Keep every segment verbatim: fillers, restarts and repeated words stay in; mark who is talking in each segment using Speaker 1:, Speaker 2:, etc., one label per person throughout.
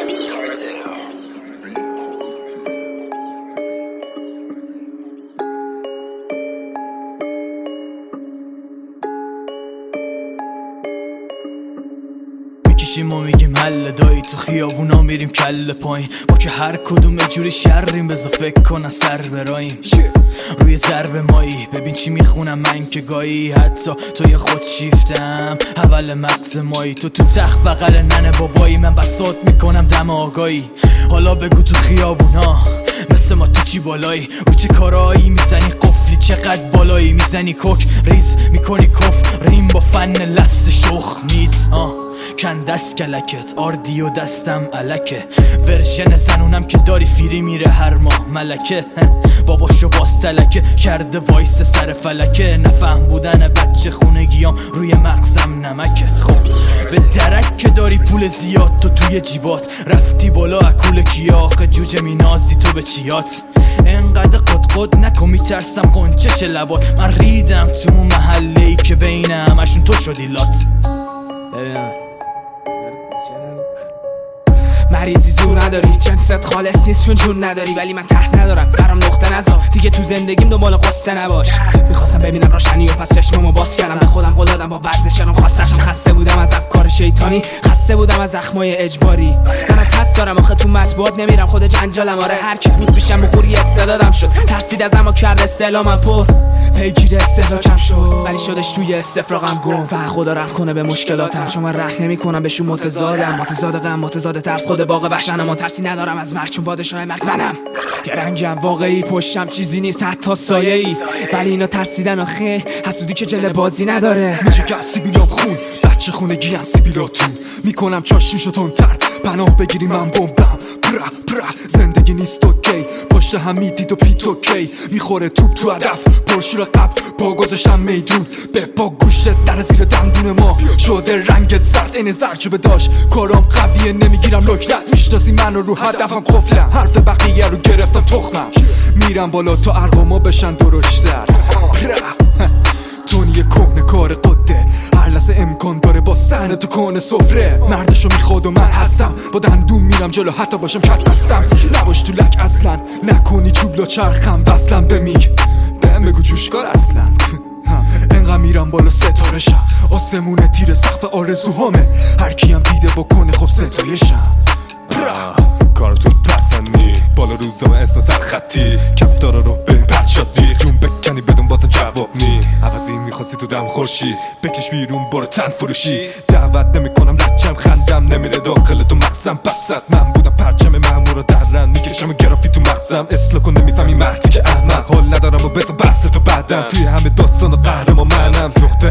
Speaker 1: ما میگیم حل دایی، تو خیابونا میریم کله پایین، ما که هر کدوم جوری شریم، بذار فکر کنن سر براییم روی ضرب مایی. ببین چی میخونم من که گایی، حتی توی خود شیفتم اول مغز مایی. تو تو تخت بغل ننه بابایی، من بساط میکنم دم آگاهی. حالا بگو تو خیابونا مثل ما تو چی بالایی، رو چه کارایی میزنی قفلی، چقدر بالایی میزنی کوک ریز میکنی کف ریم با فن لفظ شخ نیت آه کن دست کلکت آردی و دستم علکه. ورژن زنونم که داری فیری میره هر ماه ملکه. باباشو باز تلکه کرده وایس سر فلکه. نفهم بودن بچه خونگیام روی مغزم نمکه. خب به درک که داری پول زیاد تو توی جیبات، رفتی بالا اکول کیاخ جوجه مینازی تو به چیات. انقدر قد قد نکن میترسم قنچش لبات. من ریدم تو اون محله ای که بین همشون تو شدی لات. ببینم
Speaker 2: مریضی زور نداری، جنست خالص نیست چون جون نداری، ولی من ته ندارم برام نقطه نذار دیگه تو زندگیم دنبال قصه نباش. میخواستم ببینم روشنی و پس چشممو باز کردم، به خودم قول دادم با ورزشم خواستشم. خسته بودم از افکار شیطانی، خسته بودم از زخمای اجباری. من تست دارم آخه تو مطبوعات نمیرم، خود جنجالم آره هر کی بود پیشم بخوری استعدادم شد. ترسید از اما کرد استعلامم پر پیگیر استهلاکم شد، ولی شدش توی استفراغم گم. فقط خدا رحم کنه به مشکلاتم، چون من رحم نمی‌کنم بهشون متضادم. متضاد غم متضاد ترس، خود باغ وحشتم. اما ترسی ندارم از مرگ چون پادشاه مرگ منم. یه رنگم واقعی پشتم چیزی نیست حتی سایه‌ای، ولی اینا ترسیدن آخه حسودی که جل بازی نداره.
Speaker 3: میشه که سیبیلام خون بچه خونگی ان سیبیلاتون میکنم چاشنیشو تندتر پناه بگیری من بمبم. پرا پرا زندگی نیست اوکی، پشت هم میدید و پیت اوکی. میخوره توپ تو هدف پرشور قبل پا گذاشتم میدون، به پا گوشت در زیر دندون ما شده رنگت زرد این زرچوبه داشت. کارام قویه نمیگیرم لکنت، میشناسی منو رو هدفم قفلم. حرف بقیه رو گرفتم تخمم، میرم بالا تا ارقاما بشن درشتر. تونی کهنه کار قده، هر لحظه امکان داره با صحنه تو کهنه سفره. مردشو میخواد و من هستم، با دندون میرم جلو حتی باشم کت بستم. نباش تو لک اصلا، نکنی چوبلا چرخم وصلم به میگ بهم بگو جوشکار اصلا. انقدر میرم بالا ستاره شم، آسمونه تیر سقف آرزوهامه. هر کیم دیده بکنه خب ستایشم. کارتون پسنی بالا روزامه اسم سرخطی، کفتارا رو بریم پد شد دیر جون بکنی بدون باز جواب نی. عوضی میخواستی تو دم خورشی بکش بیرون برو تن فروشی. دعوت نمی کنم رچم خندم نمیره داخل تو مغزم. پس از من بودم پرچم مامور رو درن میکشم گرافی تو مغزم. اصلا کن نمیفهمی مردی که احمق، حال ندارم و بزا بحث تو بعدم. توی همه داستان و قهرمان منم نقطه.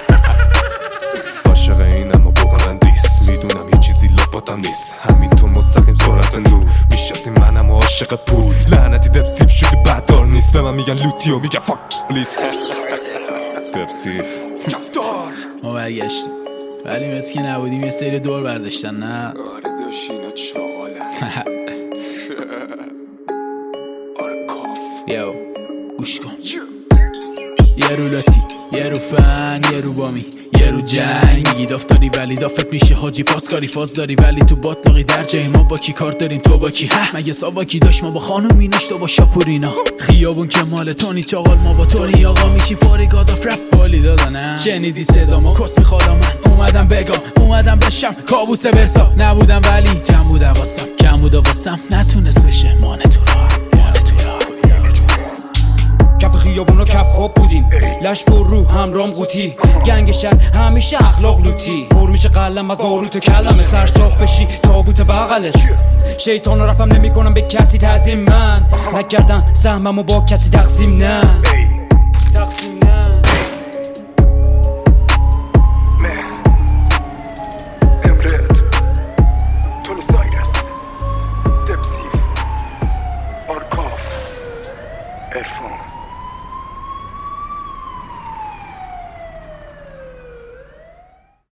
Speaker 3: عاشق اینم و بکنن دیس، میدونم یه چیزی لاباتم نیست. همین تو مستقیم سرعت نور میشناسی منم و عاشق پول. لعنتی دبسیف شدی بددار نیست، به من میگن لوتی و میگن فاک لیست. دبسیف کفتار
Speaker 1: ما برگشتیم، ولی مثل که نبودیم یه سری دور برداشتن. نه
Speaker 3: آره داشت اینا چاقالن. آره کاف
Speaker 1: یو گوش کن. یه رو لاتی یه رو فن یه رو بامی یه رو جنگ. میگی دافتاری ولی دافت میشه حاجی پاسکاری فاز داری، ولی تو بات ناقی در جای ما با کی کار داریم تو با کی؟ ها مگه ساواکی داشت ما با خانم میناش تو با شاپورینا. خیابون که مال تونی چاقال ما با تونی آقا میشی فوری گاد آف رپ بالی دادنم. شنیدی صدامو کس میخوادم من اومدم بگم اومدم بشم کابوس برسا. نبودم ولی جمع بودم واسم کم بود و واسم نتونست بشه مانه تو راه مانه تو راه.
Speaker 2: کف خیابونا کف خواب بودیم، لش پر رو همرام قوطی. گنگ شهر همیشه اخلاق لوتی، پر میشه قلم از باروت و کلمه. سرساخ بشی تابوت بغلت. شیطان رفم نمی کنم به کسی تعظیم، من نکردم سهممو با کسی تقسیم. نه تقسیم